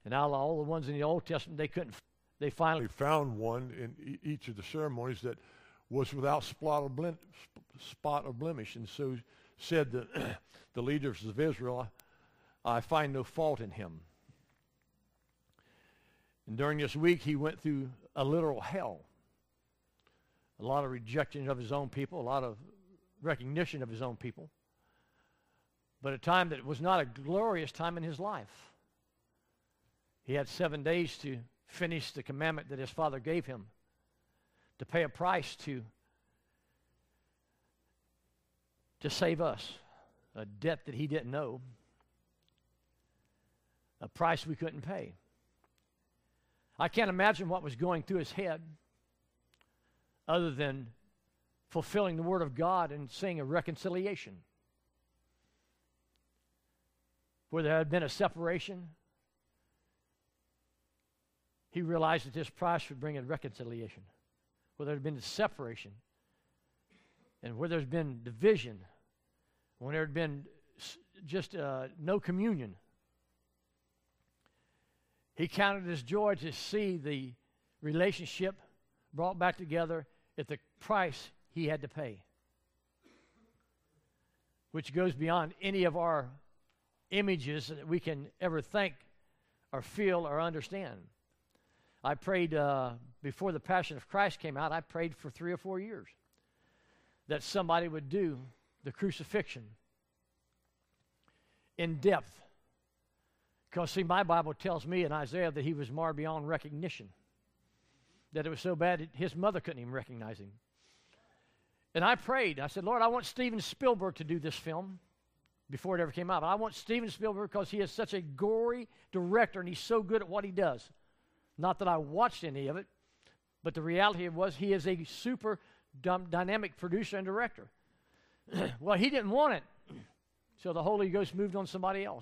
And out of all the ones in the Old Testament, they finally found one in each of the ceremonies that was without spot of blemish. And so said the leaders of Israel, I find no fault in him. And during this week, he went through a literal hell. A lot of rejection of his own people, a lot of recognition of his own people. But a time that was not a glorious time in his life. He had 7 days to finish the commandment that his father gave him, to pay a price to save us, a debt that he didn't know, a price we couldn't pay. I can't imagine what was going through his head other than fulfilling the Word of God and seeing a reconciliation. Where there had been a separation, he realized that this price would bring a reconciliation. Where there had been a separation, and where there's been division, when there had been just no communion, he counted it as joy to see the relationship brought back together at the price he had to pay, which goes beyond any of our images that we can ever think or feel or understand. I prayed before the Passion of Christ came out, I prayed for 3 or 4 years that somebody would do the crucifixion in depth. Because, see, my Bible tells me in Isaiah that he was marred beyond recognition. That it was so bad that his mother couldn't even recognize him. And I prayed. I said, Lord, I want Steven Spielberg to do this film before it ever came out. But I want Steven Spielberg because he is such a gory director and he's so good at what he does. Not that I watched any of it, but the reality was he is a super dynamic producer and director. Well, he didn't want it. So the Holy Ghost moved on somebody else.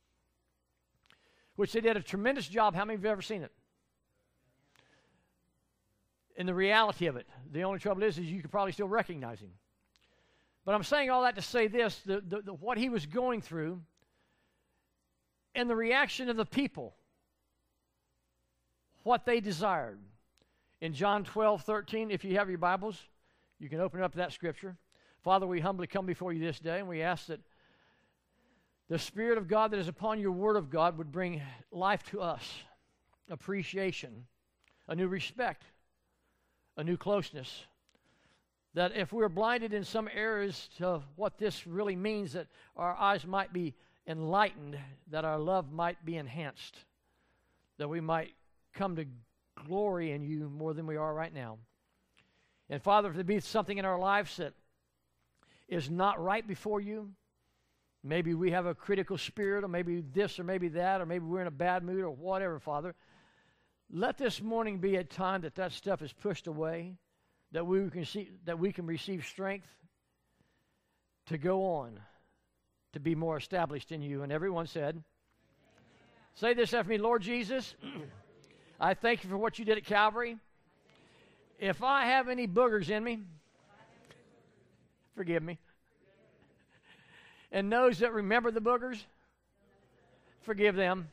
Which they did a tremendous job. How many of you have ever seen it? And the reality of it, the only trouble is you could probably still recognize him. But I'm saying all that to say this, what he was going through and the reaction of the people, what they desired. In John 12:13, if you have your Bibles, you can open up that scripture. Father, we humbly come before you this day, and we ask that the Spirit of God that is upon your Word of God would bring life to us, appreciation, a new respect, a new closeness. That if we're blinded in some areas to what this really means, that our eyes might be enlightened, that our love might be enhanced, that we might come to glory in you more than we are right now. And Father, if there be something in our lives that is not right before you, maybe we have a critical spirit, or maybe this, or maybe that, or maybe we're in a bad mood, or whatever, Father. Let this morning be a time that stuff is pushed away, that we can receive strength to go on, to be more established in you. And everyone said, Amen. Say this after me, Lord Jesus, I thank you for what you did at Calvary. If I have any boogers in me, forgive me. And those that remember the boogers, forgive them.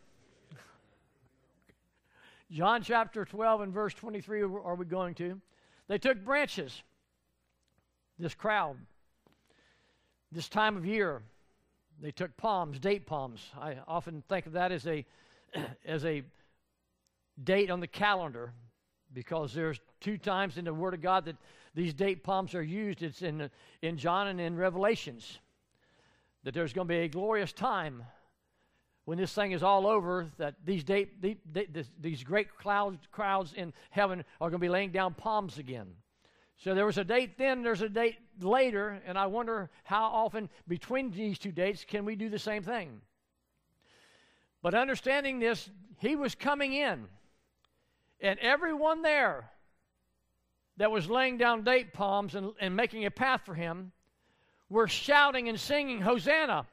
John chapter 12 and verse 23 are we going to. They took branches, this crowd, this time of year. They took palms, date palms. I often think of that as a date on the calendar, because there's 2 times in the Word of God that these date palms are used. It's in John and in Revelations. That there's going to be a glorious time when this thing is all over, that these great crowds in heaven are going to be laying down palms again. So there was a date then, there's a date later, and I wonder how often between these 2 dates can we do the same thing. But understanding this, he was coming in, and everyone there that was laying down date palms and making a path for him were shouting and singing, Hosanna!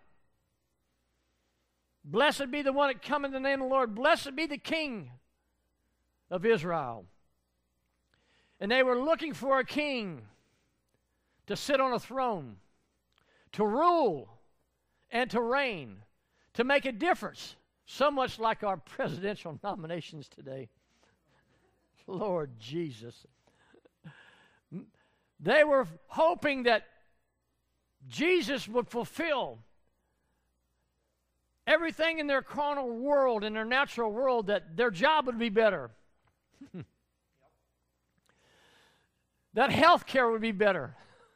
Blessed be the one that come in the name of the Lord. Blessed be the King of Israel. And they were looking for a king to sit on a throne, to rule and to reign, to make a difference So much like our presidential nominations today. Lord Jesus. They were hoping that Jesus would fulfill everything in their carnal world, in their natural world, that their job would be better. That health care would be better.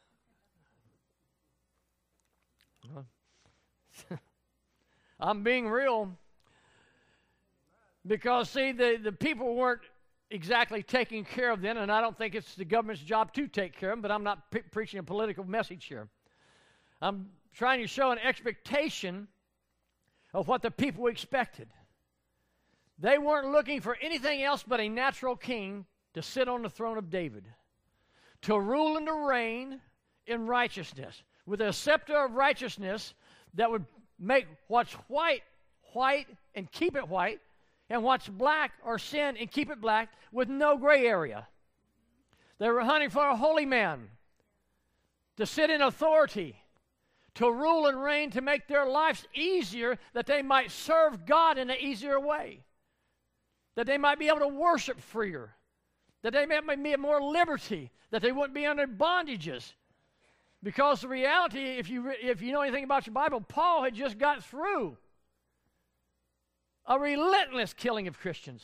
I'm being real. Because, see, the people weren't exactly taking care of them, and I don't think it's the government's job to take care of them, but I'm not preaching a political message here. I'm trying to show an expectation of what the people expected. They weren't looking for anything else but a natural king to sit on the throne of David, to rule and to reign in righteousness, with a scepter of righteousness that would make what's white, white, and keep it white, and what's black or sin and keep it black with no gray area. They were hunting for a holy man to sit in authority, to rule and reign, to make their lives easier, that they might serve God in an easier way, that they might be able to worship freer, that they might be more liberty, that they wouldn't be under bondages. Because the reality, if you know anything about your Bible, Paul had just got through a relentless killing of Christians.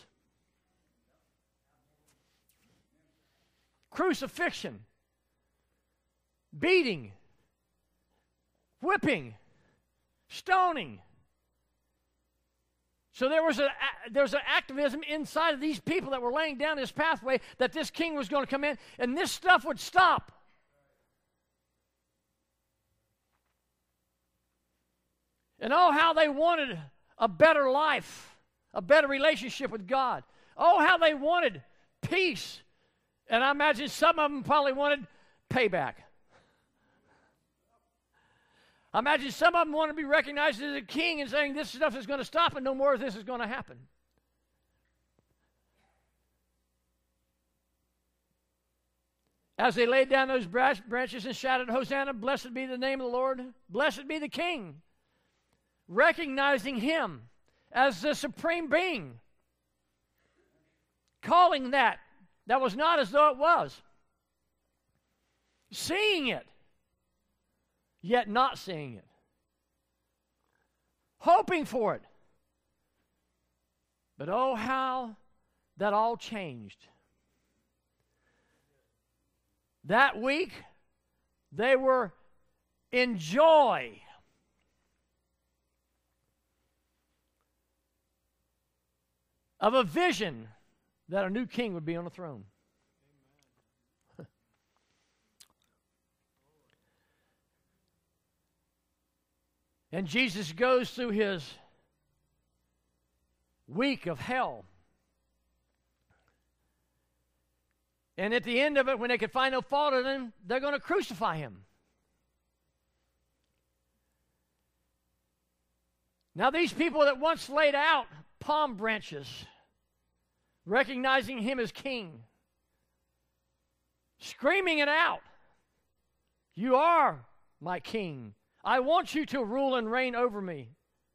Crucifixion, beating, whipping, stoning. So there's an activism inside of these people that were laying down this pathway that this king was going to come in and this stuff would stop. And oh, how they wanted a better life, a better relationship with God. Oh, how they wanted peace. And I imagine some of them probably wanted payback. I imagine some of them wanted to be recognized as a king and saying this stuff is going to stop and no more of this is going to happen. As they laid down those branches and shouted, Hosanna, blessed be the name of the Lord, blessed be the King, recognizing him as the supreme being, calling that was not as though it was, seeing it, yet not seeing it, hoping for it. But oh, how that all changed. That week, they were in joy. Of a vision that a new king would be on the throne. And Jesus goes through his week of hell. And at the end of it, when they could find no fault in him, they're going to crucify him. Now, these people that once laid out palm branches, recognizing him as king, screaming it out, you are my king. I want you to rule and reign over me.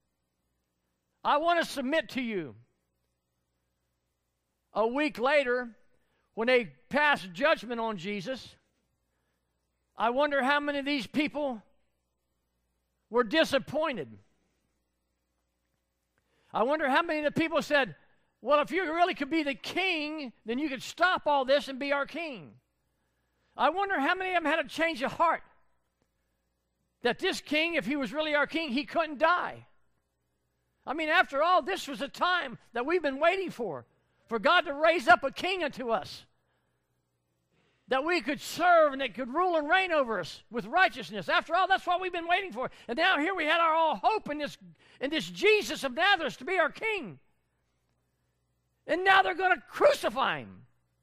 I want to submit to you. A week later, when they passed judgment on Jesus, I wonder how many of these people were disappointed. I wonder how many of the people said, well, if you really could be the king, then you could stop all this and be our king. I wonder how many of them had a change of heart. That this king, if he was really our king, he couldn't die. I mean, after all, this was a time that we've been waiting for God to raise up a king unto us, that we could serve and that could rule and reign over us with righteousness. After all, that's what we've been waiting for. And now here we had our all hope in this Jesus of Nazareth to be our king. And now they're going to crucify him.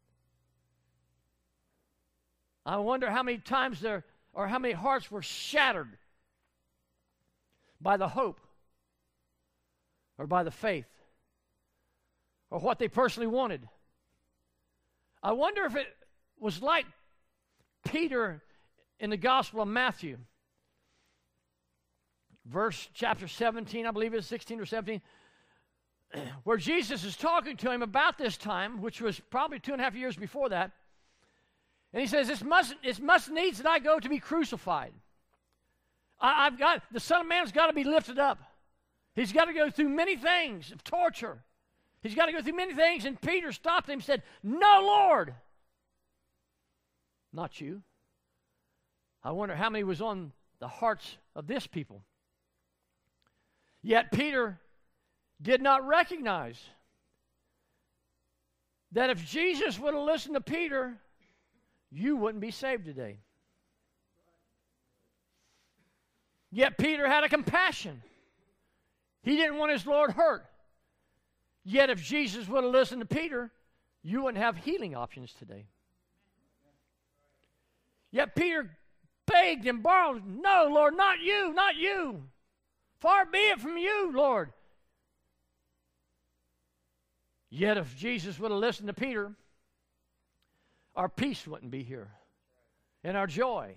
I wonder how many times how many hearts were shattered by the hope or by the faith or what they personally wanted. I wonder if it was like Peter in the Gospel of Matthew, chapter 17, I believe it's 16 or 17. where Jesus is talking to him about this time, which was probably 2.5 years before that. And he says, it must needs that I go to be crucified. The Son of Man's got to be lifted up. He's got to go through many things of torture. He's got to go through many things. And Peter stopped him and said, no, Lord. Not you. I wonder how many was on the hearts of this people. Yet Peter did not recognize that if Jesus would have listened to Peter, you wouldn't be saved today. Yet Peter had a compassion. He didn't want his Lord hurt. Yet if Jesus would have listened to Peter, you wouldn't have healing options today. Yet Peter begged and borrowed, no, Lord, not you, not you. Far be it from you, Lord. Yet if Jesus would have listened to Peter, our peace wouldn't be here, and our joy.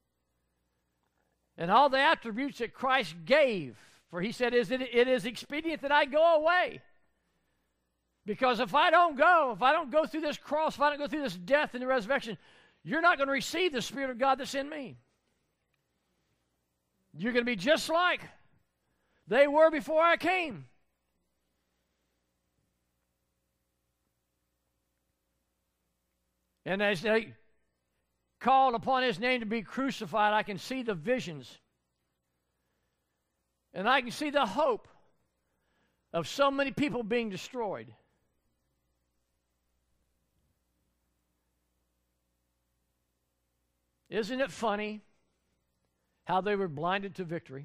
And all the attributes that Christ gave, for he said, it is expedient that I go away. Because if I don't go through this cross, if I don't go through this death and the resurrection, you're not going to receive the Spirit of God that's in me. You're going to be just like they were before I came. And as they called upon his name to be crucified, I can see the visions. And I can see the hope of so many people being destroyed. Isn't it funny how they were blinded to victory?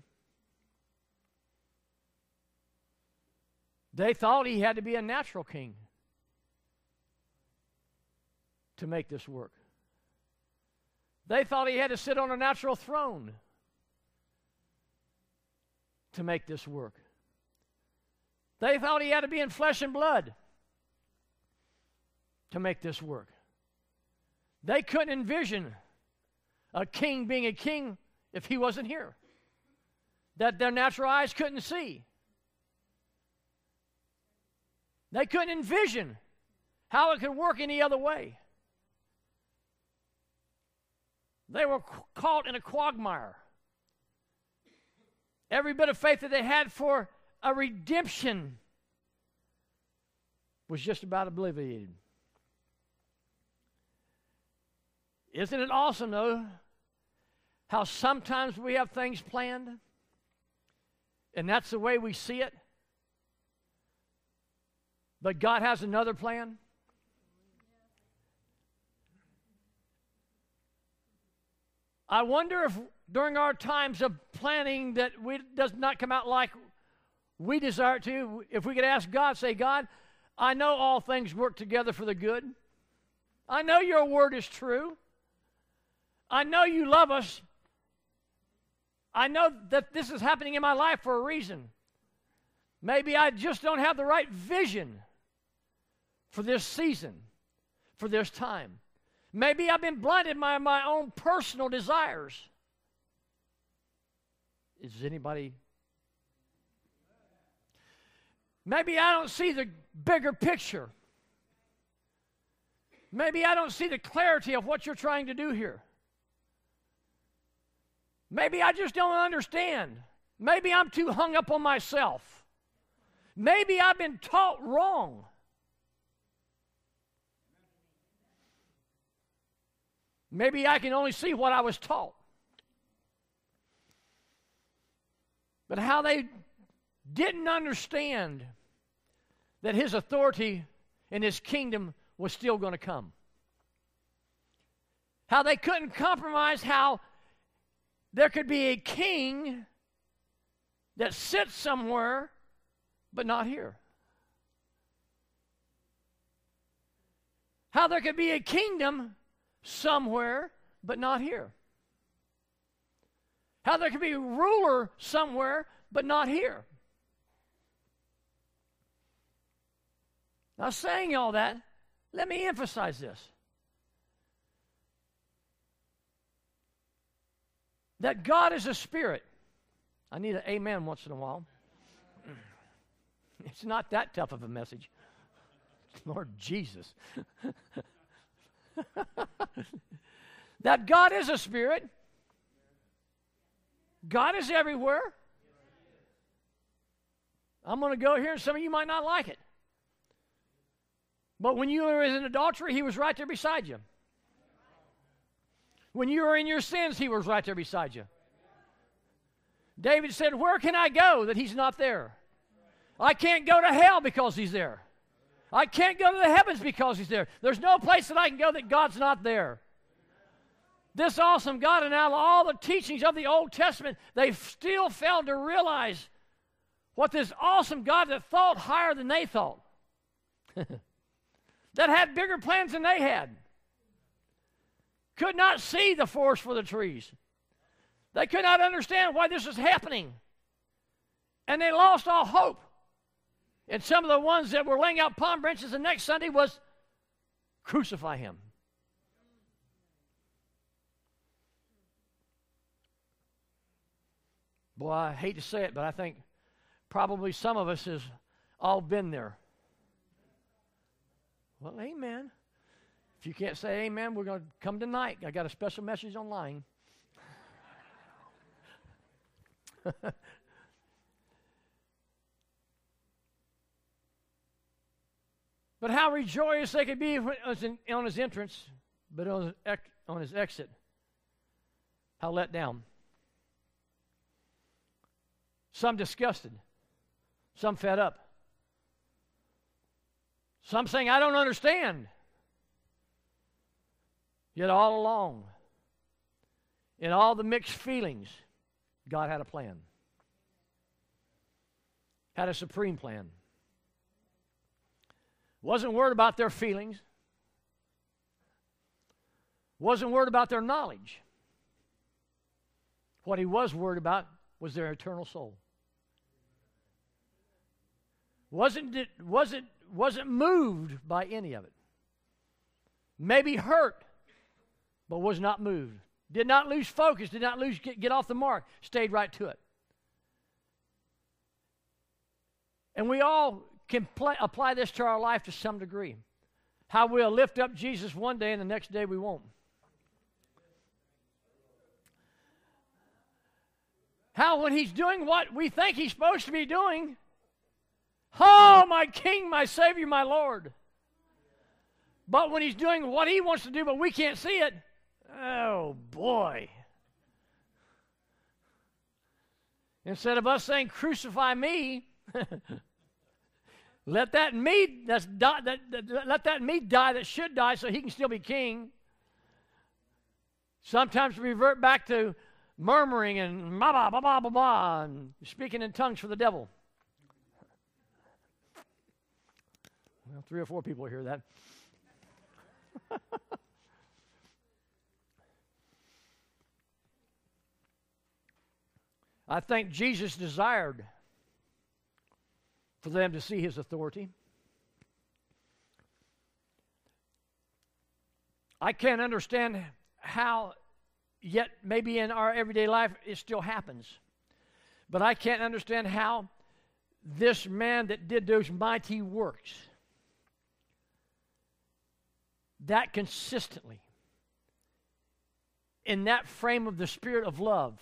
They thought he had to be a natural king to make this work. They thought he had to sit on a natural throne to make this work. They thought he had to be in flesh and blood to make this work. They couldn't envision a king being a king if he wasn't here, that their natural eyes couldn't see. They couldn't envision how it could work any other way. They were caught in a quagmire. Every bit of faith that they had for a redemption was just about obliterated. Isn't it awesome, though, how sometimes we have things planned, and that's the way we see it, but God has another plan? I wonder if during our times of planning that does not come out like we desire it to, if we could ask God, say, God, I know all things work together for the good. I know your word is true. I know you love us. I know that this is happening in my life for a reason. Maybe I just don't have the right vision for this season, for this time. Maybe I've been blinded by my own personal desires. Is anybody? Maybe I don't see the bigger picture. Maybe I don't see the clarity of what you're trying to do here. Maybe I just don't understand. Maybe I'm too hung up on myself. Maybe I've been taught wrong. Maybe I can only see what I was taught. But how they didn't understand that his authority and his kingdom was still going to come. How they couldn't compromise how there could be a king that sits somewhere but not here. How there could be a kingdom somewhere but not here. How there could be a ruler somewhere but not here. Now, saying all that, let me emphasize this. That God is a spirit. I need an amen once in a while. It's not that tough of a message. Lord Jesus. That God is a spirit. God is everywhere. I'm going to go here, and some of you might not like it. But when you were in adultery, he was right there beside you. When you were in your sins, he was right there beside you. David said, where can I go that he's not there? I can't go to hell because he's there. I can't go to the heavens because he's there. There's no place that I can go that God's not there. This awesome God, and out of all the teachings of the Old Testament, they still failed to realize what this awesome God that thought higher than they thought, that had bigger plans than they had, could not see the forest for the trees. They could not understand why this was happening. And they lost all hope. And some of the ones that were laying out palm branches the next Sunday was crucify him. Boy, I hate to say it, but I think probably some of us has all been there. Well, amen. If you can't say amen, we're going to come tonight. I got a special message online. But how rejoiced they could be on his entrance, but on his exit, how let down. Some disgusted, some fed up, some saying, I don't understand. Yet all along, in all the mixed feelings, God had a plan, had a supreme plan. Wasn't worried about their feelings, wasn't worried about their knowledge. What he was worried about was their eternal soul. Wasn't moved by any of it. Maybe hurt, but was not moved. Did not lose focus, did not get off the mark, stayed right to it. And we all can apply this to our life to some degree. How we'll lift up Jesus one day and the next day we won't. How when he's doing what we think he's supposed to be doing, oh, my King, my Savior, my Lord. But when he's doing what he wants to do, but we can't see it, oh, boy. Instead of us saying, crucify me, let that me let that me die that should die so he can still be king. Sometimes we revert back to murmuring and blah, blah, blah, blah, blah, blah, and speaking in tongues for the devil. Well, 3 or 4 people hear that. I think Jesus desired for them to see his authority. I can't understand how, yet maybe in our everyday life it still happens. But I can't understand how this man that did those mighty works that consistently, in that frame of the spirit of love,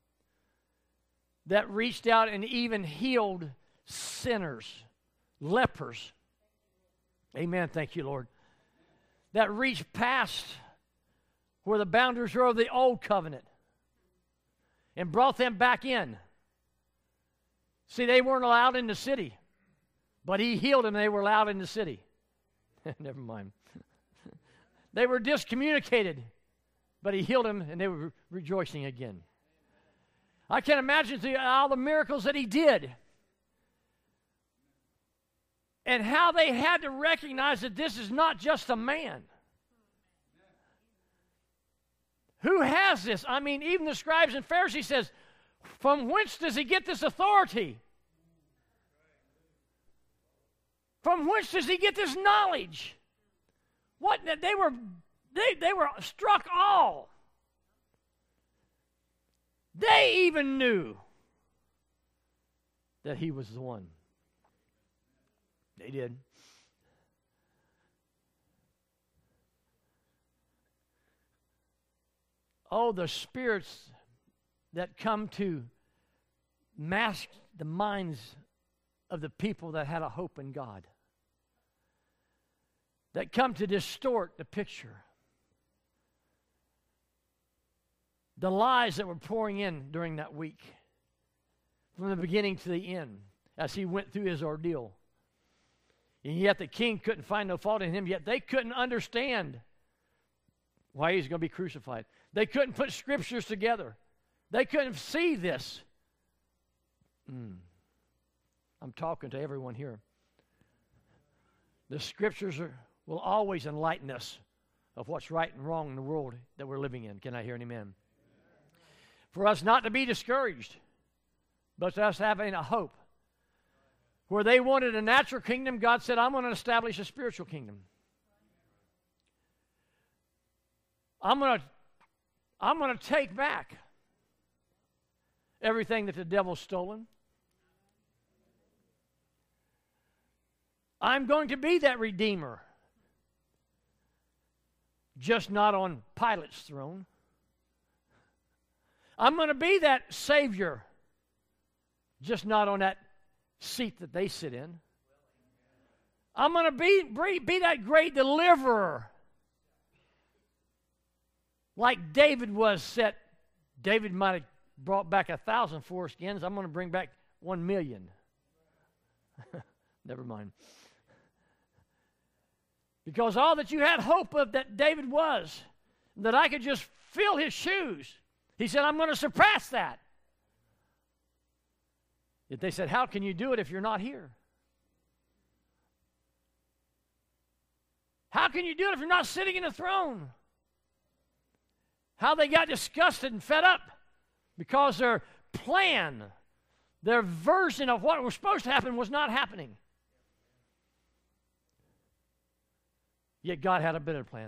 that reached out and even healed sinners, lepers. Amen, thank you, Lord. That reached past where the boundaries were of the old covenant and brought them back in. See, they weren't allowed in the city, but he healed them and they were allowed in the city. Never mind. They were discommunicated, but he healed them and they were rejoicing again. I can imagine all the miracles that he did and how they had to recognize that this is not just a man. Who has this? I mean, even the scribes and Pharisees says, from whence does he get this authority? From whence does he get this knowledge? What? They were struck all. They even knew that he was the one. They did. Oh, the spirits that come to mask the minds of the people that had a hope in God, that come to distort the picture. The lies that were pouring in during that week, from the beginning to the end, as he went through his ordeal. And yet the king couldn't find no fault in him, yet they couldn't understand why he's going to be crucified. They couldn't put scriptures together. They couldn't see this. I'm talking to everyone here. The scriptures will always enlighten us of what's right and wrong in the world that we're living in. Can I hear an amen? For us not to be discouraged, but us having a hope. Where they wanted a natural kingdom, God said, I'm going to establish a spiritual kingdom. I'm going to take back everything that the devil's stolen. I'm going to be that Redeemer, just not on Pilate's throne. I'm going to be that Savior, just not on that seat that they sit in. I'm going to be that great deliverer, like David was set. David might have brought back 1,000 foreskins. I'm going to bring back 1 million. Never mind. Because all that you had hope of that David was, that I could just fill his shoes. He said, I'm going to surpass that. Yet they said, how can you do it if you're not here? How can you do it if you're not sitting in the throne? How they got disgusted and fed up because their plan, their version of what was supposed to happen was not happening. Yet God had a better plan.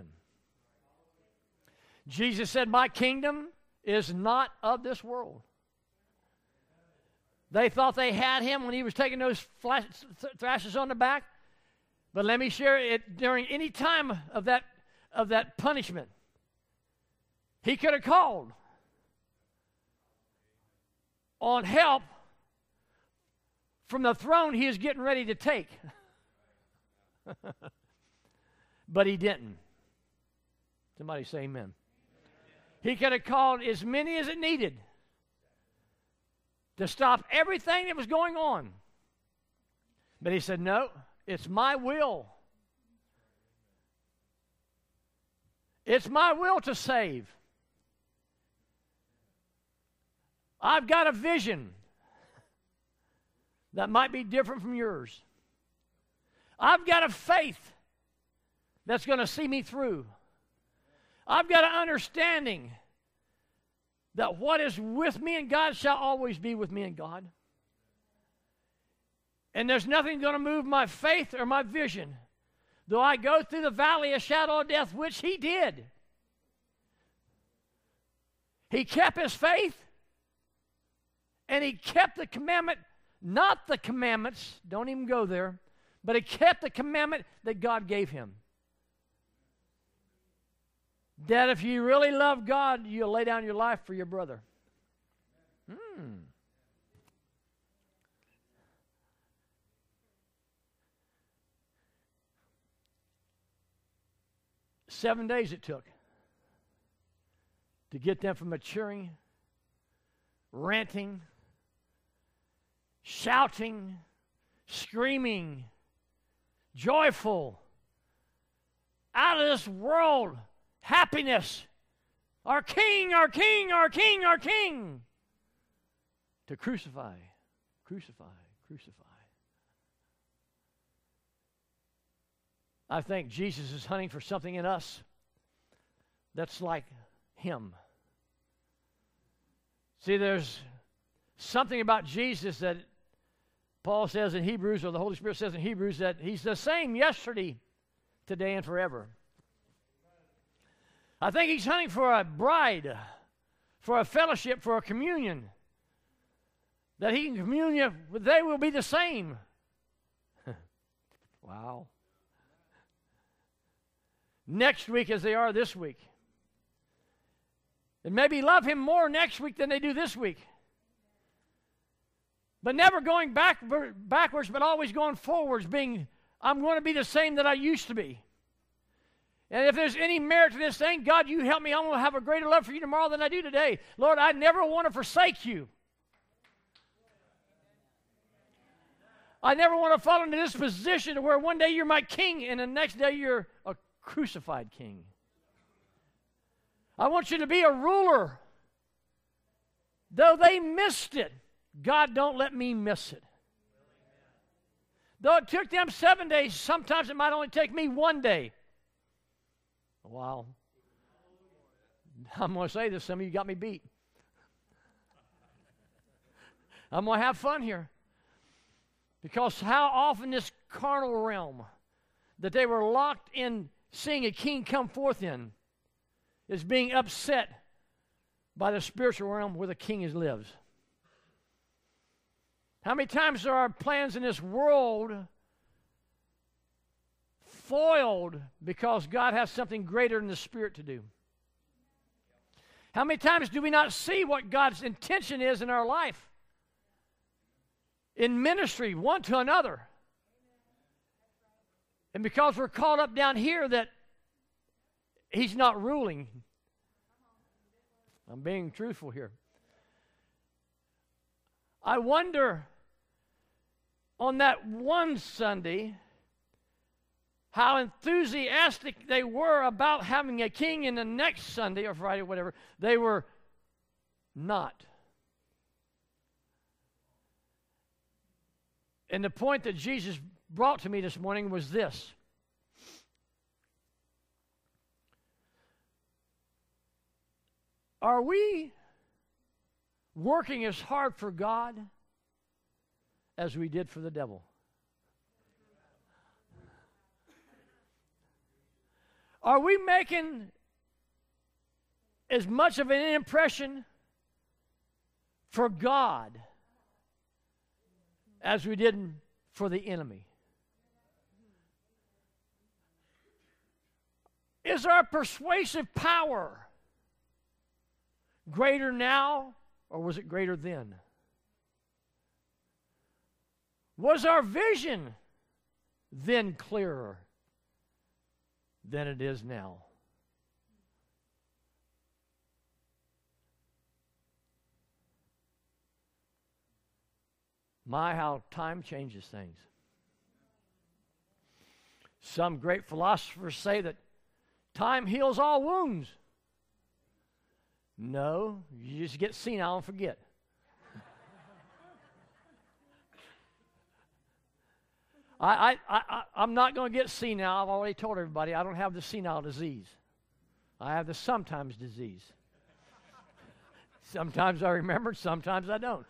Jesus said, my kingdom is not of this world. They thought they had him when he was taking those thrashes on the back. But let me share it, during any time of that punishment, he could have called on help from the throne he is getting ready to take. But he didn't. Somebody say amen. He could have called as many as it needed to stop everything that was going on. But he said, no, it's my will. It's my will to save. I've got a vision that might be different from yours. I've got a faith that's going to see me through. I've got an understanding that what is with me in God shall always be with me in God. And there's nothing going to move my faith or my vision. Though I go through the valley of shadow of death, which he did. He kept his faith, and he kept the commandment, not the commandments, don't even go there, but he kept the commandment that God gave him. That if you really love God, you'll lay down your life for your brother. 7 days it took to get them from maturing, ranting, shouting, screaming, joyful, out of this world, happiness, our King, our King, our King, our King, to crucify, crucify, crucify. I think Jesus is hunting for something in us that's like him. See, there's something about Jesus that Paul says in Hebrews, or the Holy Spirit says in Hebrews, that he's the same yesterday, today, and forever. I think he's hunting for a bride, for a fellowship, for a communion, that he can commune with. They will be the same. Wow. Next week as they are this week. And maybe love him more next week than they do this week. But never going backwards, but always going forwards, being, I'm going to be the same that I used to be. And if there's any merit to this thing, God, you help me. I'm going to have a greater love for you tomorrow than I do today. Lord, I never want to forsake you. I never want to fall into this position to where one day you're my king and the next day you're a crucified king. I want you to be a ruler. Though they missed it, God, don't let me miss it. Though it took them 7 days, sometimes it might only take me 1 day. Wow. I'm going to say this, some of you got me beat. I'm going to have fun here. Because how often this carnal realm that they were locked in seeing a king come forth in is being upset by the spiritual realm where the king lives. How many times are our plans in this world foiled because God has something greater in the spirit to do? How many times do we not see what God's intention is in our life? In ministry, one to another. And because we're caught up down here that he's not ruling. I'm being truthful here. I wonder on that one Sunday how enthusiastic they were about having a king, and the next Sunday or Friday or whatever, they were not. And the point that Jesus brought to me this morning was this. Are we working as hard for God as we did for the devil? Are we making as much of an impression for God as we did for the enemy? Is our persuasive power greater now, or was it greater then? Was our vision then clearer than it is now? My, how time changes things. Some great philosophers say that time heals all wounds. No, you just get senile and forget. I'm not going to get senile. I've already told everybody I don't have the senile disease. I have the sometimes disease. Sometimes I remember, sometimes I don't.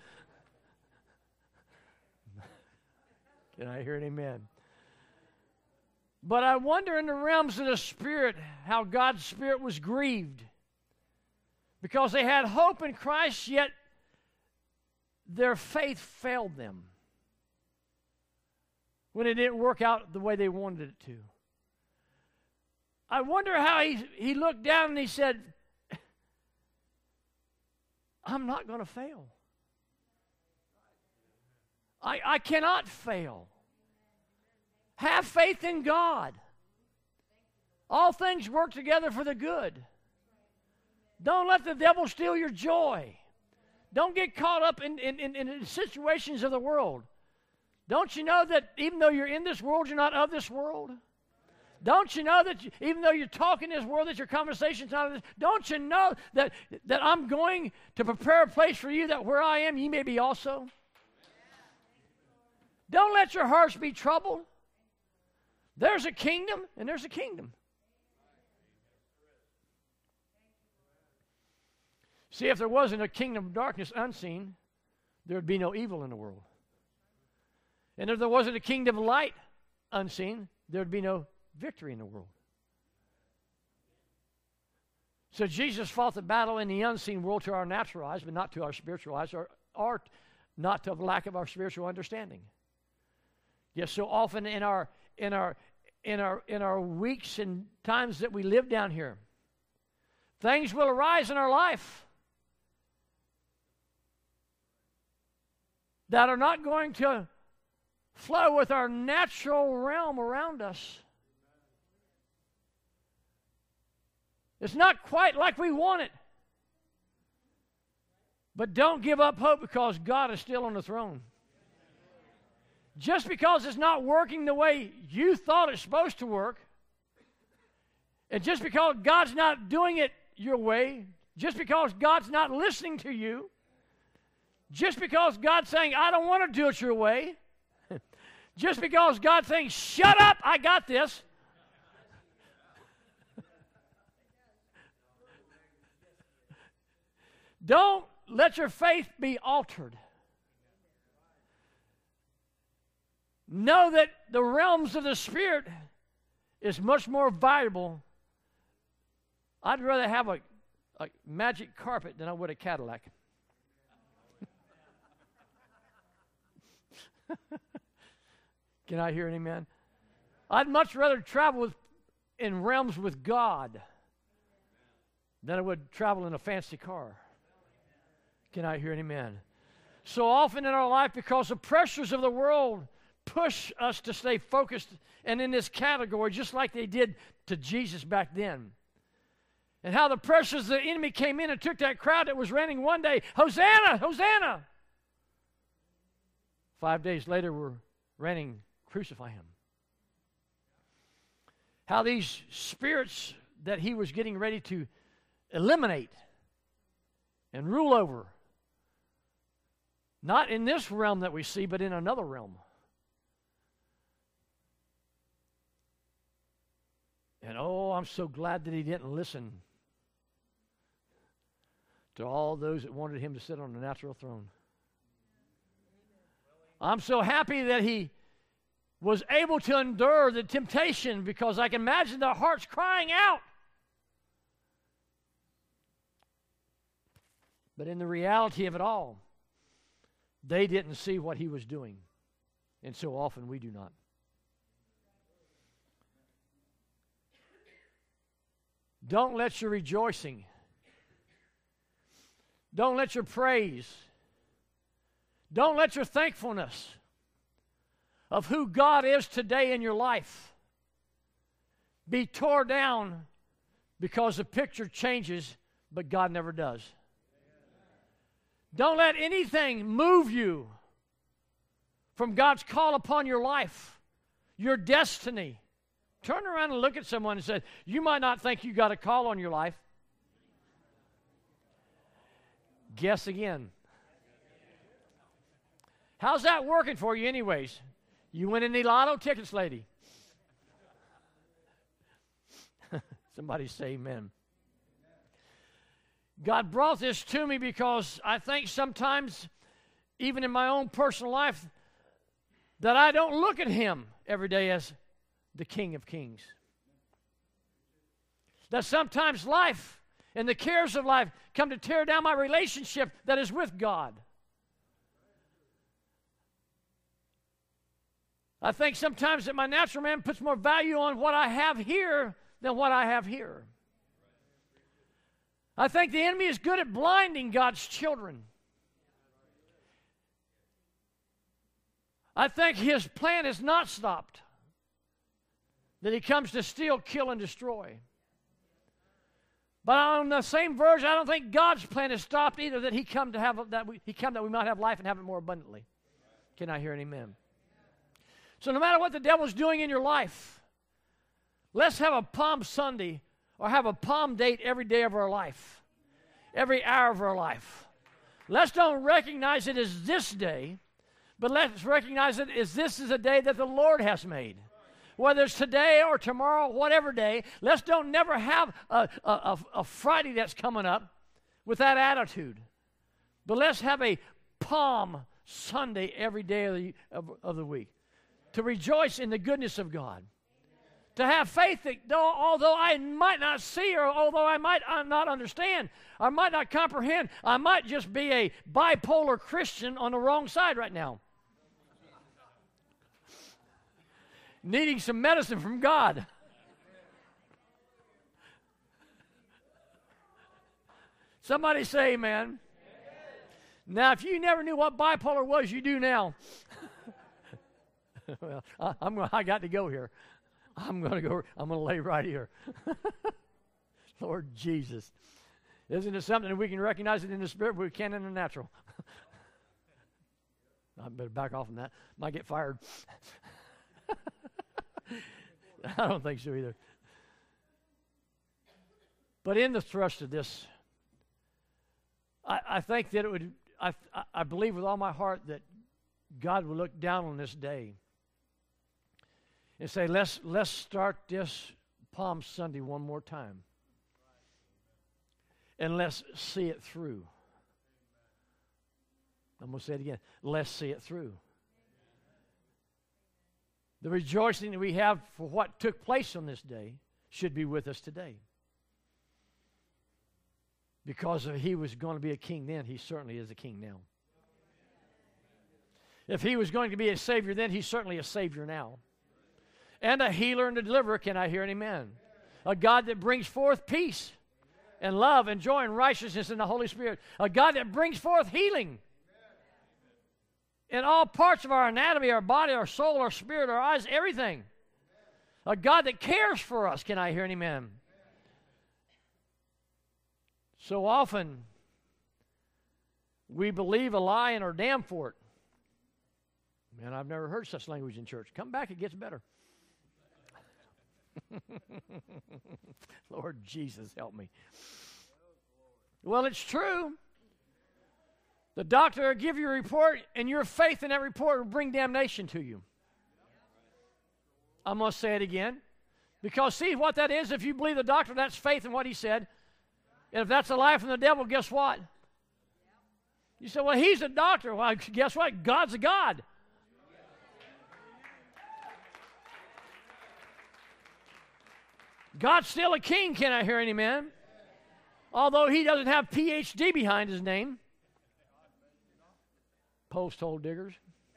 Can I hear an amen? But I wonder in the realms of the Spirit how God's Spirit was grieved. Because they had hope in Christ, yet their faith failed them when it didn't work out the way they wanted it to. I wonder how he looked down and he said, I'm not going to fail. I cannot fail. Have faith in God. All things work together for the good. Don't let the devil steal your joy. Don't get caught up in situations of the world. Don't you know that even though you're in this world, you're not of this world? Don't you know that even though you're talking in this world, that your conversation's not of this? Don't you know that I'm going to prepare a place for you, that where I am, ye may be also? Don't let your hearts be troubled. There's a kingdom, and there's a kingdom. See, if there wasn't a kingdom of darkness unseen, there would be no evil in the world. And if there wasn't a kingdom of light unseen, there would be no victory in the world. So Jesus fought the battle in the unseen world to our natural eyes, but not to our spiritual eyes, or not to the lack of our spiritual understanding. Yes, so often in our weeks and times that we live down here. Things will arise in our life that are not going to flow with our natural realm around us. It's not quite like we want it. But don't give up hope, because God is still on the throne. Just because it's not working the way you thought it's supposed to work, and just because God's not doing it your way, just because God's not listening to you, just because God's saying, I don't want to do it your way, just because God's saying, shut up, I got this. Don't let your faith be altered. Know that the realms of the Spirit is much more valuable. I'd rather have a magic carpet than I would a Cadillac. Can I hear an amen? I'd much rather travel in realms with God than I would travel in a fancy car. Can I hear an amen? So often in our life, because the pressures of the world push us to stay focused and in this category, just like they did to Jesus back then. And how the pressures of the enemy came in and took that crowd that was running one day, Hosanna, Hosanna. 5 days later, we're running, crucify him. How these spirits that he was getting ready to eliminate and rule over, not in this realm that we see, but in another realm. And oh, I'm so glad that he didn't listen to all those that wanted him to sit on the natural throne. I'm so happy that he was able to endure the temptation, because I can imagine their hearts crying out. But in the reality of it all, they didn't see what he was doing. And so often we do not. Don't let your rejoicing, don't let your praise, don't let your thankfulness of who God is today in your life be tore down because the picture changes, but God never does. Don't let anything move you from God's call upon your life, your destiny. Turn around and look at someone and say, you might not think you got a call on your life. Guess again. How's that working for you anyways? You win any lotto tickets, lady? Somebody say amen. God brought this to me because I think sometimes, even in my own personal life, that I don't look at him every day as the King of Kings. That sometimes life and the cares of life come to tear down my relationship that is with God. I think sometimes that my natural man puts more value on what I have here than what I have here. I think the enemy is good at blinding God's children. I think his plan is not stopped. That he comes to steal, kill, and destroy. But on the same verse, I don't think God's plan is stopped either. That he come that we might have life and have it more abundantly. Can I hear an amen? So no matter what the devil's doing in your life, let's have a Palm Sunday or have a Palm date every day of our life, every hour of our life. Let's don't recognize it as this day, but let's recognize it as this is a day that the Lord has made. Whether it's today or tomorrow, whatever day, let's don't never have a Friday that's coming up with that attitude. But let's have a Palm Sunday every day of the week. To rejoice in the goodness of God. To have faith that although I might not see, or although I might not understand, I might not comprehend, I might just be a bipolar Christian on the wrong side right now. needing some medicine from God. Somebody say amen. Now, if you never knew what bipolar was, you do now. Well, I got to go here. I'm going to lay right here. Lord Jesus. Isn't it something that we can recognize it in the spirit, but we can't in the natural? I better back off from that. Might get fired. I don't think so either. But in the thrust of this, I think that it would, I believe with all my heart that God will look down on this day and say, let's start this Palm Sunday one more time. And let's see it through. I'm going to say it again. Let's see it through. The rejoicing that we have for what took place on this day should be with us today. Because if he was going to be a king then, he certainly is a king now. If he was going to be a savior then, he's certainly a savior now. And a healer and a deliverer, can I hear an amen? A God that brings forth peace and love and joy and righteousness in the Holy Spirit. A God that brings forth healing in all parts of our anatomy, our body, our soul, our spirit, our eyes, everything. A God that cares for us. Can I hear an amen? So often, we believe a lie and are damned for it. Man, I've never heard such language in church. Come back, it gets better. Lord Jesus, help me. Well, it's true. The doctor will give you a report, and your faith in that report will bring damnation to you. I'm going to say it again. Because see what that is? If you believe the doctor, that's faith in what he said. And if that's a lie from the devil, guess what? You say, well, he's a doctor. Well, guess what? God's a God. God's still a king, can I hear any amen? Although he doesn't have PhD behind his name. Post hole diggers.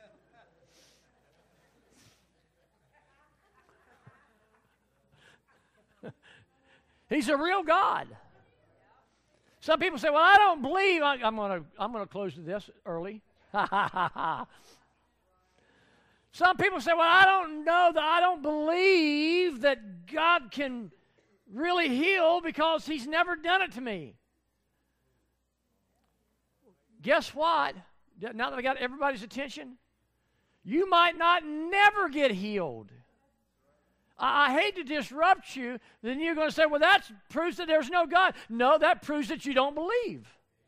He's a real God. Some people say, well, I don't believe. I'm gonna close to this early. Some people say, well, I don't know that I don't believe that God can really heal because he's never done it to me. Guess what? Now that I got everybody's attention, you might not never get healed. I hate to disrupt you. Then you're going to say, well, that proves that there's no God. No, that proves that you don't believe.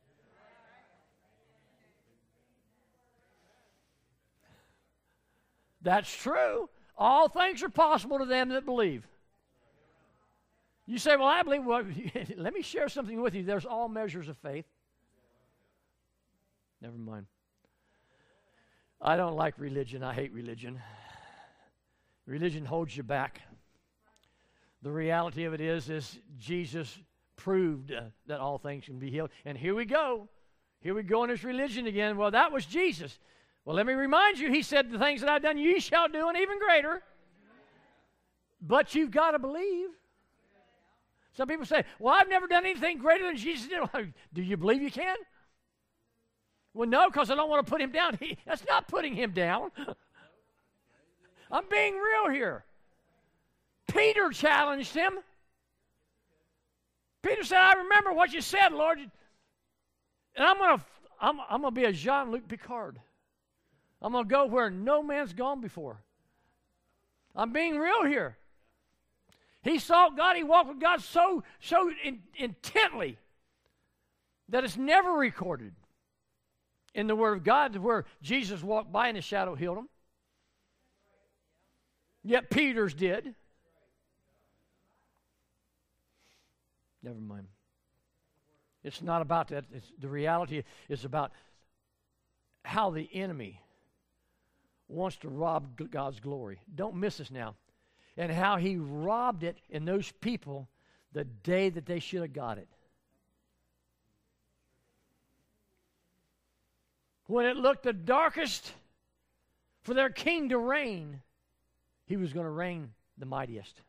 That's true. All things are possible to them that believe. You say, well, I believe. Well, let me share something with you. There's all measures of faith. Never mind. I don't like religion. I hate religion. Religion holds you back. The reality of it is Jesus proved that all things can be healed. And here we go. Here we go in this religion again. Well, that was Jesus. Well, let me remind you, he said, the things that I've done, you shall do, and even greater. But you've got to believe. Some people say, well, I've never done anything greater than Jesus did. Do you believe you can? Well, no, because I don't want to put him down. That's not putting him down. I'm being real here. Peter challenged him. Peter said, I remember what you said, Lord. And I'm going to be a Jean-Luc Picard. I'm going to go where no man's gone before. I'm being real here. He sought God. He walked with God so intently that it's never recorded in the Word of God where Jesus walked by and his shadow healed him. Yet Peter's did. Never mind. It's not about that. The reality is about how the enemy wants to rob God's glory. Don't miss this now. And how he robbed it in those people the day that they should have got it. When it looked the darkest for their king to reign, he was going to reign the mightiest.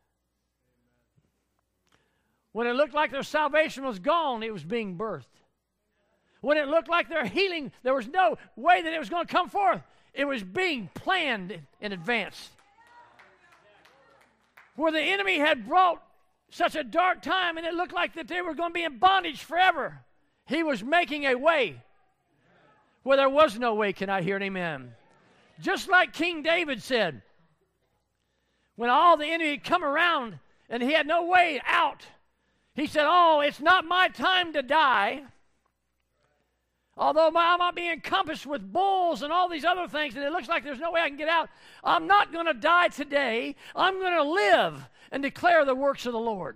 When it looked like their salvation was gone, it was being birthed. When it looked like their healing, there was no way that it was going to come forth. It was being planned in advance. Where the enemy had brought such a dark time and it looked like that they were going to be in bondage forever, he was making a way where there was no way. Can I hear an amen? Just like King David said, when all the enemy had come around and he had no way out, he said, oh, it's not my time to die. Although I might be encompassed with bulls and all these other things, and it looks like there's no way I can get out, I'm not going to die today. I'm going to live and declare the works of the Lord.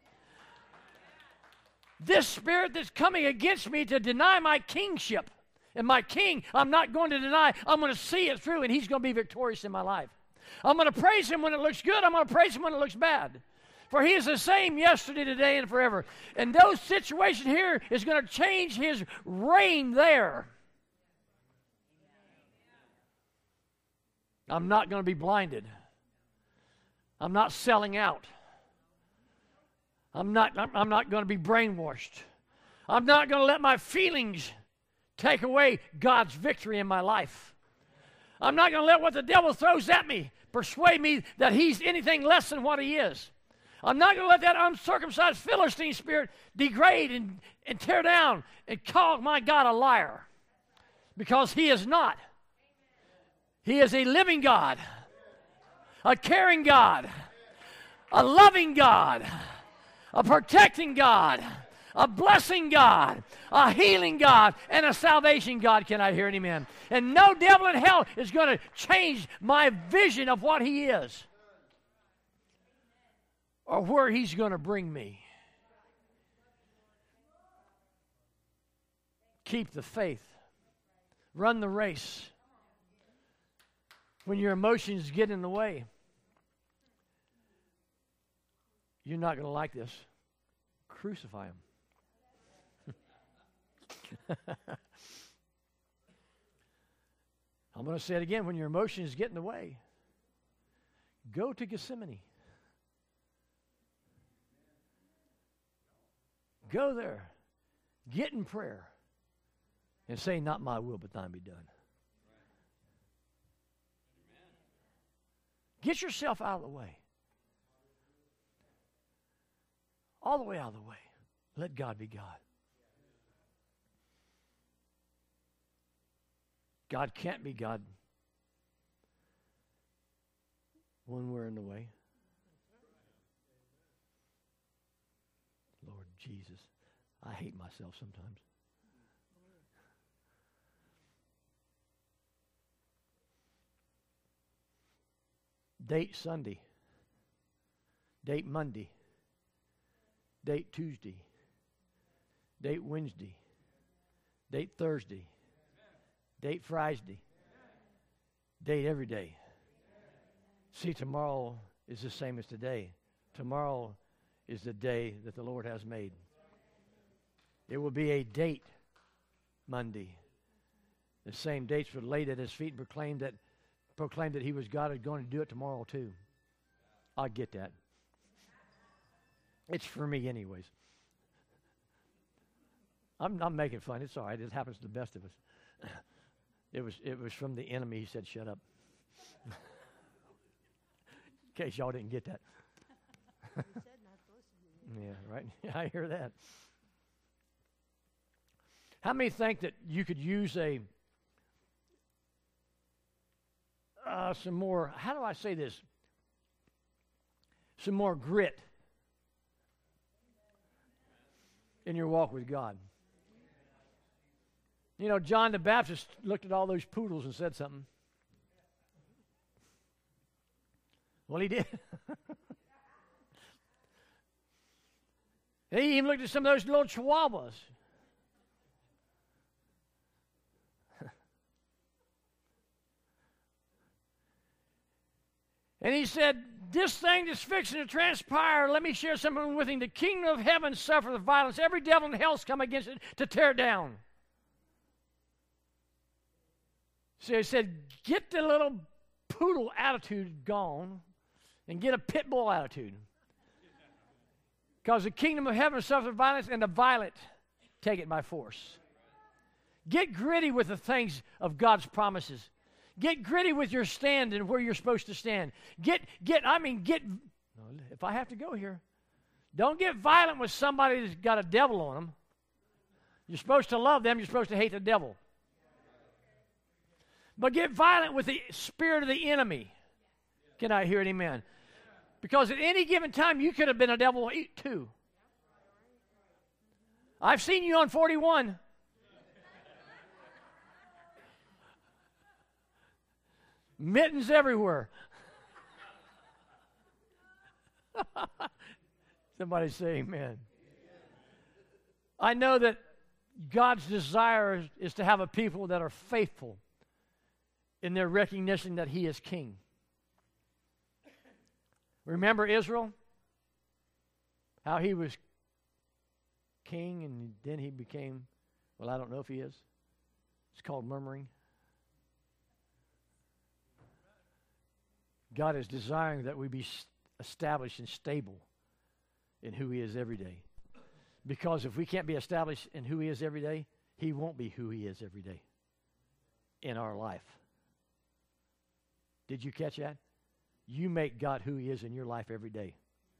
This spirit that's coming against me to deny my kingship and my king, I'm not going to deny. I'm going to see it through, and he's going to be victorious in my life. I'm going to praise him when it looks good. I'm going to praise him when it looks bad. For he is the same yesterday, today, and forever. And those situations here is going to change his reign there. I'm not going to be blinded. I'm not selling out. I'm not going to be brainwashed. I'm not going to let my feelings take away God's victory in my life. I'm not going to let what the devil throws at me persuade me that he's anything less than what he is. I'm not going to let that uncircumcised Philistine spirit degrade and tear down and call my God a liar. Because he is not. He is a living God, a caring God, a loving God, a protecting God, a blessing God, a healing God, and a salvation God. Can I hear an amen? And no devil in hell is going to change my vision of what he is or where he's going to bring me. Keep the faith. Run the race. When your emotions get in the way, you're not going to like this. Crucify him. I'm going to say it again. When your emotions get in the way, go to Gethsemane. Go there. Get in prayer. And say, not my will, but thine be done. Get yourself out of the way. All the way out of the way. Let God be God. God can't be God when we're in the way. Lord Jesus, I hate myself sometimes. Date Sunday. Date Monday. Date Tuesday. Date Wednesday. Date Thursday. Date Friday. Date every day. See, tomorrow is the same as today. Tomorrow is the day that the Lord has made. It will be a date Monday. The same dates were laid at his feet and proclaimed that he was God and going to do it tomorrow too. I get that. It's for me anyways. I'm making fun. It's all right. It happens to the best of us. It was from the enemy. He said, shut up. In case y'all didn't get that. Yeah, right. I hear that. How many think that you could use some more, how do I say this? Some more grit in your walk with God. You know, John the Baptist looked at all those poodles and said something. Well, he did. He even looked at some of those little chihuahuas. And he said, this thing that's fixing to transpire, let me share something with him. The kingdom of heaven suffereth violence. Every devil in hell's come against it to tear it down. So he said, get the little poodle attitude gone. and get a pit bull attitude. Because the kingdom of heaven suffers violence, and the violent take it by force. Get gritty with the things of God's promises. Get gritty with your stand and where you're supposed to stand. If I have to go here, don't get violent with somebody that's got a devil on them. You're supposed to love them. You're supposed to hate the devil. But get violent with the spirit of the enemy. Can I hear an amen? Because at any given time, you could have been a devil too. I've seen you on 41. Mittens everywhere. Somebody say amen. I know that God's desire is to have a people that are faithful in their recognition that He is King. Remember Israel? How he was king and then he became, well, I don't know if he is. It's called murmuring. God is desiring that we be established and stable in who He is every day. Because if we can't be established in who He is every day, He won't be who He is every day in our life. Did you catch that? You make God who He is in your life every day.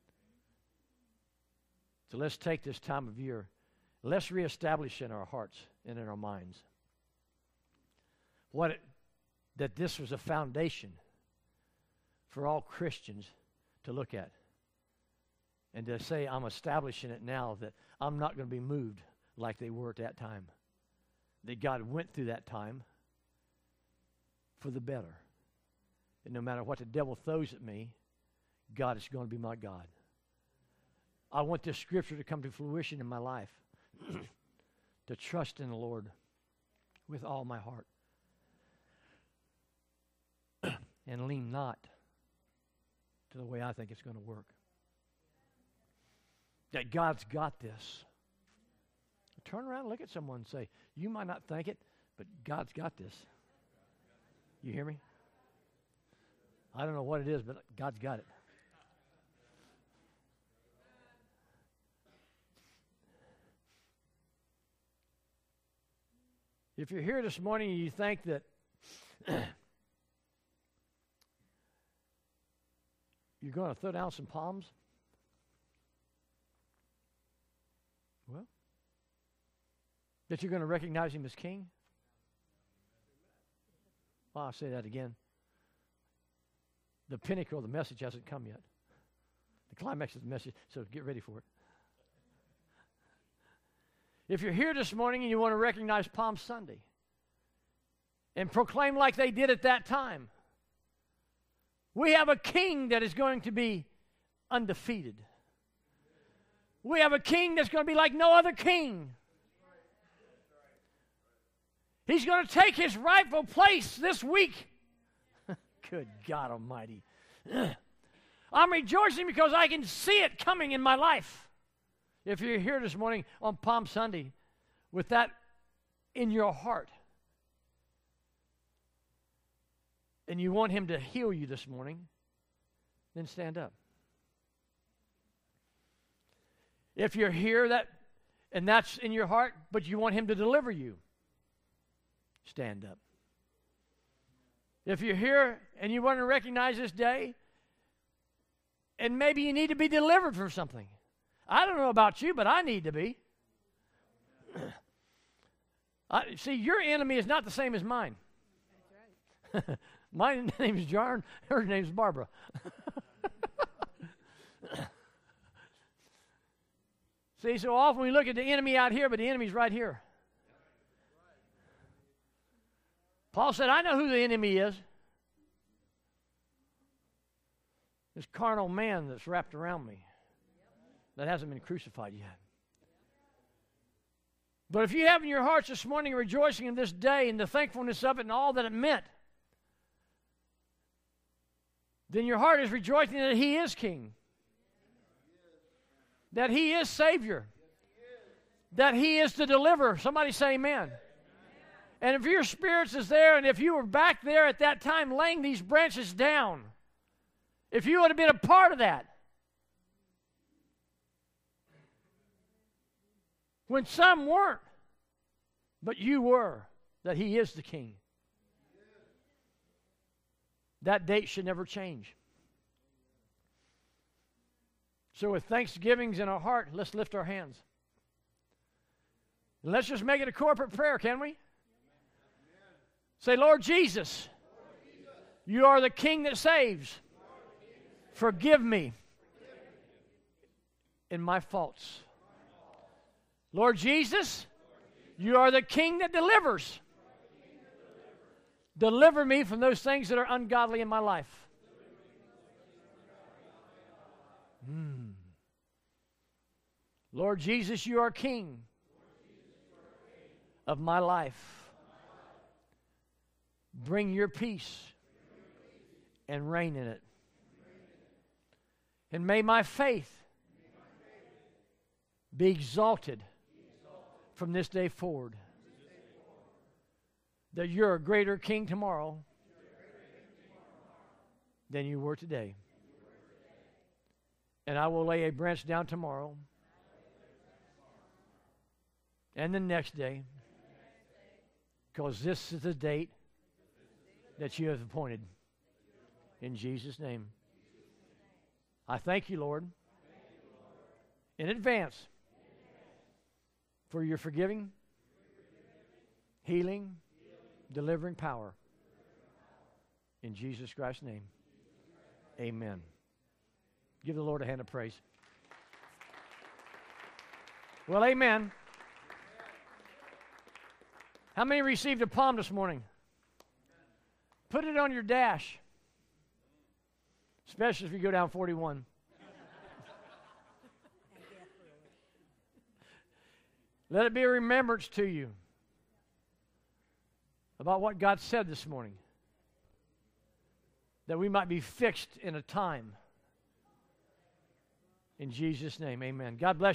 So let's take this time of year. Let's reestablish in our hearts and in our minds that this was a foundation for all Christians to look at. And to say, I'm establishing it now, that I'm not going to be moved like they were at that time. That God went through that time for the better. And no matter what the devil throws at me, God is going to be my God. I want this scripture to come to fruition in my life. To trust in the Lord with all my heart. And lean not to the way I think it's going to work. That God's got this. Turn around and look at someone and say, you might not think it, but God's got this. You hear me? I don't know what it is, but God's got it. If you're here this morning and you think that you're going to throw down some palms, well, that you're going to recognize Him as King, well, I'll say that again. The pinnacle of the message hasn't come yet. The climax of the message, so get ready for it. If you're here this morning and you want to recognize Palm Sunday and proclaim like they did at that time, we have a King that is going to be undefeated. We have a King that's going to be like no other king. He's going to take His rightful place this week. Good God Almighty. I'm rejoicing because I can see it coming in my life. If you're here this morning on Palm Sunday with that in your heart, and you want Him to heal you this morning, then stand up. If you're here and that's in your heart, but you want Him to deliver you, stand up. If you're here and you want to recognize this day, and maybe you need to be delivered from something. I don't know about you, but I need to be. See, your enemy is not the same as mine. That's right. My name is John. Her name is Barbara. See, so often we look at the enemy out here, but the enemy's right here. Paul said, I know who the enemy is. This carnal man that's wrapped around me that hasn't been crucified yet. But if you have in your hearts this morning rejoicing in this day and the thankfulness of it and all that it meant, then your heart is rejoicing that He is King, that He is Savior, that He is the deliverer. Somebody say amen. And if your spirits is there, and if you were back there at that time laying these branches down, If you would have been a part of that. When some weren't, but you were, that He is the King. That date should never change. So with thanksgivings in our heart, let's lift our hands. And let's just make it a corporate prayer, can we? Say, Lord Jesus, you are the King that saves. Forgive me in my faults. Lord Jesus, you are the King that delivers. Deliver me from those things that are ungodly in my life. Lord Jesus, you are King of my life. Bring your peace and reign in it. And may my faith be exalted from this day forward. That you're a greater King tomorrow than you were today. And I will lay a branch down tomorrow and the next day, because this is the date that you have appointed. In Jesus' name. I thank you, Lord, in advance for your forgiving, healing, delivering power. In Jesus Christ's name. Amen. Give the Lord a hand of praise. Well, amen. How many received a palm this morning? Put it on your dash. Especially if you go down 41. Let it be a remembrance to you about what God said this morning, that we might be fixed in a time. In Jesus' name, amen. God bless you.